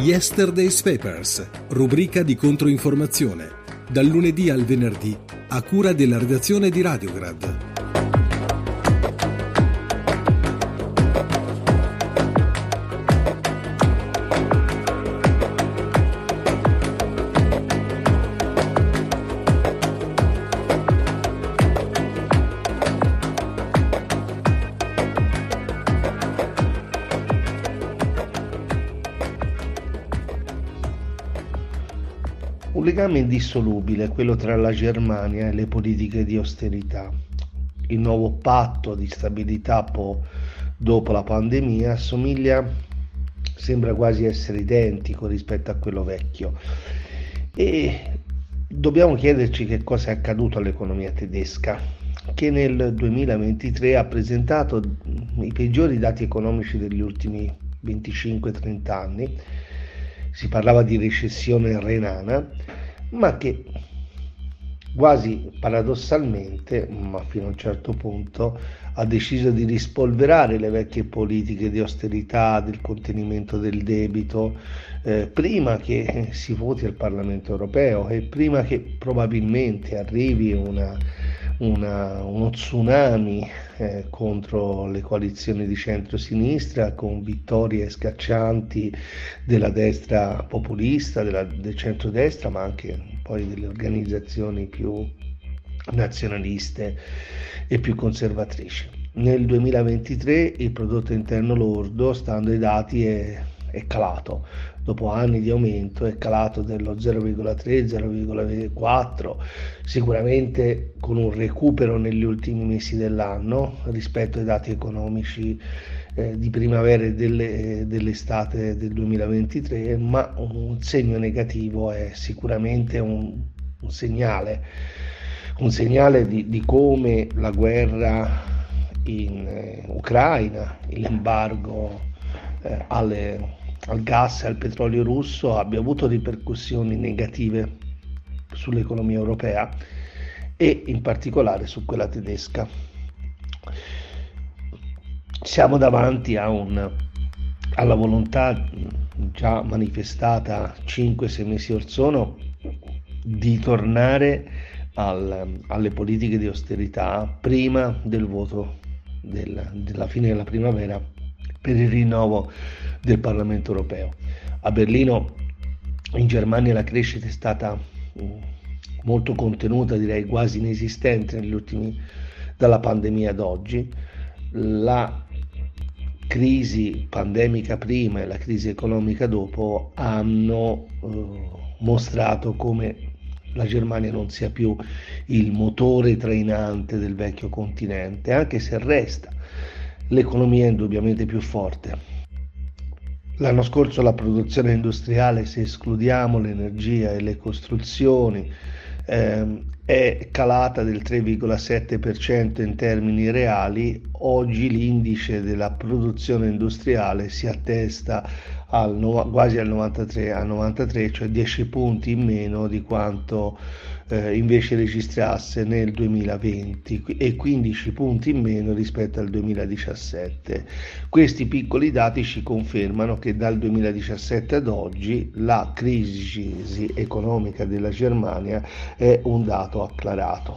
Yesterday's Papers, rubrica di controinformazione, dal lunedì al venerdì, a cura della redazione di Radiograd. Un legame indissolubile, quello tra la Germania e le politiche di austerità. Il nuovo patto di stabilità dopo la pandemia sembra quasi essere identico rispetto a quello vecchio. E dobbiamo chiederci che cosa è accaduto all'economia tedesca, che nel 2023 ha presentato i peggiori dati economici degli ultimi 25-30 anni. Si parlava di recessione renana, ma che quasi paradossalmente, ma fino a un certo punto, ha deciso di rispolverare le vecchie politiche di austerità, del contenimento del debito, prima che si voti al Parlamento europeo e prima che probabilmente arrivi uno tsunami contro le coalizioni di centro-sinistra, con vittorie scaccianti della destra populista, del centrodestra, ma anche poi delle organizzazioni più nazionaliste e più conservatrici. Nel 2023 il prodotto interno lordo, stando ai dati, è calato. Dopo anni di aumento è calato dello 0,3-0,4, sicuramente con un recupero negli ultimi mesi dell'anno rispetto ai dati economici di primavera e dell'estate del 2023, ma un segno negativo è sicuramente un segnale di come la guerra in Ucraina, l'embargo al gas e al petrolio russo abbia avuto ripercussioni negative sull'economia europea e in particolare su quella tedesca. Siamo davanti alla volontà già manifestata 5-6 mesi or sono di tornare alle politiche di austerità prima del voto della fine della primavera per il rinnovo del Parlamento europeo. A Berlino, in Germania, la crescita è stata molto contenuta, direi quasi inesistente dalla pandemia ad oggi. La crisi pandemica prima e la crisi economica dopo hanno mostrato come la Germania non sia più il motore trainante del vecchio continente, anche se resta l'economia è indubbiamente più forte. L'anno scorso la produzione industriale, se escludiamo l'energia e le costruzioni, è calata del 3,7% in termini reali. Oggi l'indice della produzione industriale si attesta quasi al 93, cioè 10 punti in meno di quanto invece registrasse nel 2020 e 15 punti in meno rispetto al 2017. Questi piccoli dati ci confermano che dal 2017 ad oggi la crisi economica della Germania è un dato acclarato.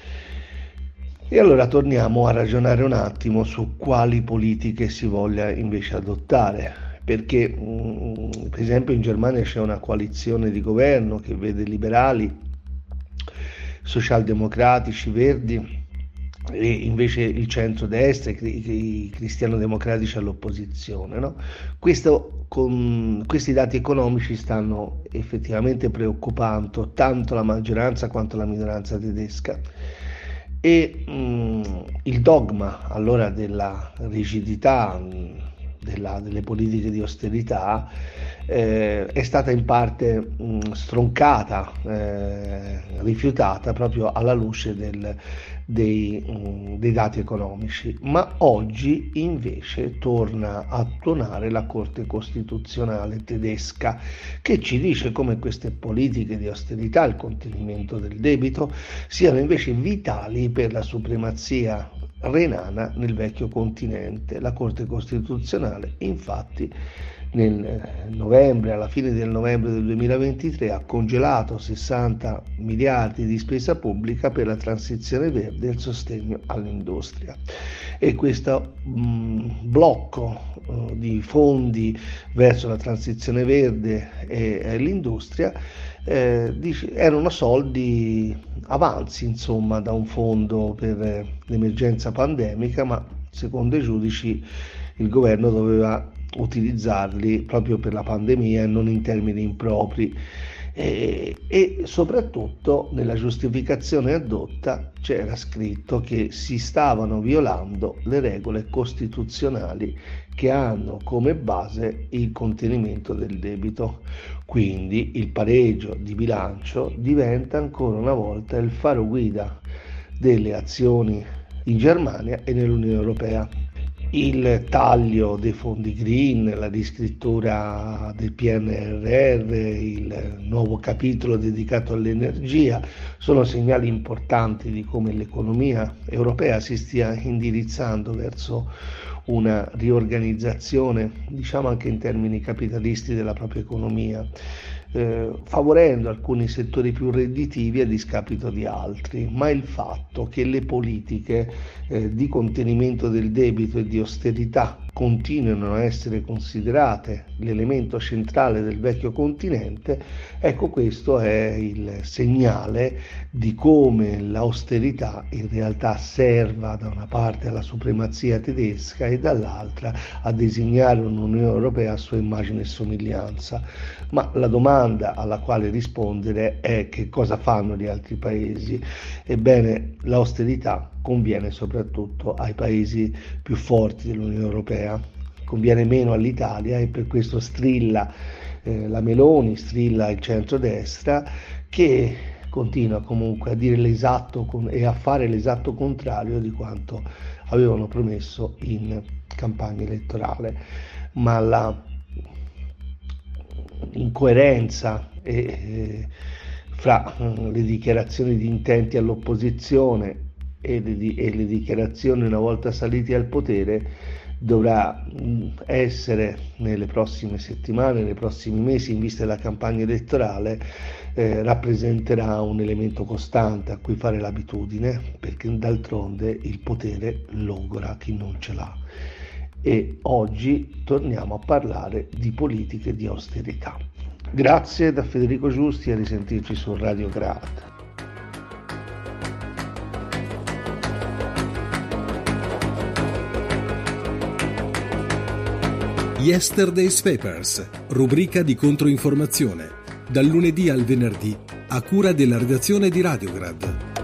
E allora torniamo a ragionare un attimo su quali politiche si voglia invece adottare, perché per esempio in Germania c'è una coalizione di governo che vede liberali, socialdemocratici, verdi e invece il centrodestra e i cristiano-democratici all'opposizione, no? Questi dati economici stanno effettivamente preoccupando tanto la maggioranza quanto la minoranza tedesca. E il dogma allora della rigidità delle politiche di austerità è stata in parte stroncata, rifiutata proprio alla luce dei dati economici, ma oggi invece torna a tuonare la Corte Costituzionale tedesca, che ci dice come queste politiche di austerità, il contenimento del debito, siano invece vitali per la supremazia renana nel vecchio continente. La Corte Costituzionale infatti alla fine del novembre del 2023 ha congelato 60 miliardi di spesa pubblica per la transizione verde e il sostegno all'industria. E questo blocco di fondi verso la transizione verde e l'industria erano soldi avanzi, insomma, da un fondo per l'emergenza pandemica, ma secondo i giudici il governo doveva utilizzarli proprio per la pandemia e non in termini impropri, e soprattutto nella giustificazione addotta c'era scritto che si stavano violando le regole costituzionali che hanno come base il contenimento del debito. Quindi il pareggio di bilancio diventa ancora una volta il faro guida delle azioni in Germania e nell'Unione Europea. Il taglio dei fondi green, la riscrittura del PNRR, il nuovo capitolo dedicato all'energia sono segnali importanti di come l'economia europea si stia indirizzando verso una riorganizzazione, diciamo anche in termini capitalisti, della propria economia, favorendo alcuni settori più redditivi a discapito di altri. Ma il fatto che le politiche di contenimento del debito e di austerità continuano a essere considerate l'elemento centrale del vecchio continente, ecco, questo è il segnale di come l'austerità in realtà serva da una parte alla supremazia tedesca e dall'altra a disegnare un'Unione Europea a sua immagine e somiglianza. Ma la domanda alla quale rispondere è: che cosa fanno gli altri paesi? Ebbene, l'austerità conviene soprattutto ai paesi più forti dell'Unione Europea, conviene meno all'Italia, e per questo strilla la Meloni, strilla il centrodestra, che continua comunque a dire l'esatto e a fare l'esatto contrario di quanto avevano promesso in campagna elettorale. Ma la incoerenza fra le dichiarazioni di intenti all'opposizione e le dichiarazioni una volta saliti al potere dovrà essere, nelle prossime settimane, nei prossimi mesi, in vista della campagna elettorale, rappresenterà un elemento costante a cui fare l'abitudine, perché d'altronde il potere logora chi non ce l'ha. E oggi torniamo a parlare di politiche di austerità. Grazie da Federico Giusti, a risentirci su Radio Grad. Yesterday's Papers, rubrica di controinformazione, dal lunedì al venerdì, a cura della redazione di Radiograd.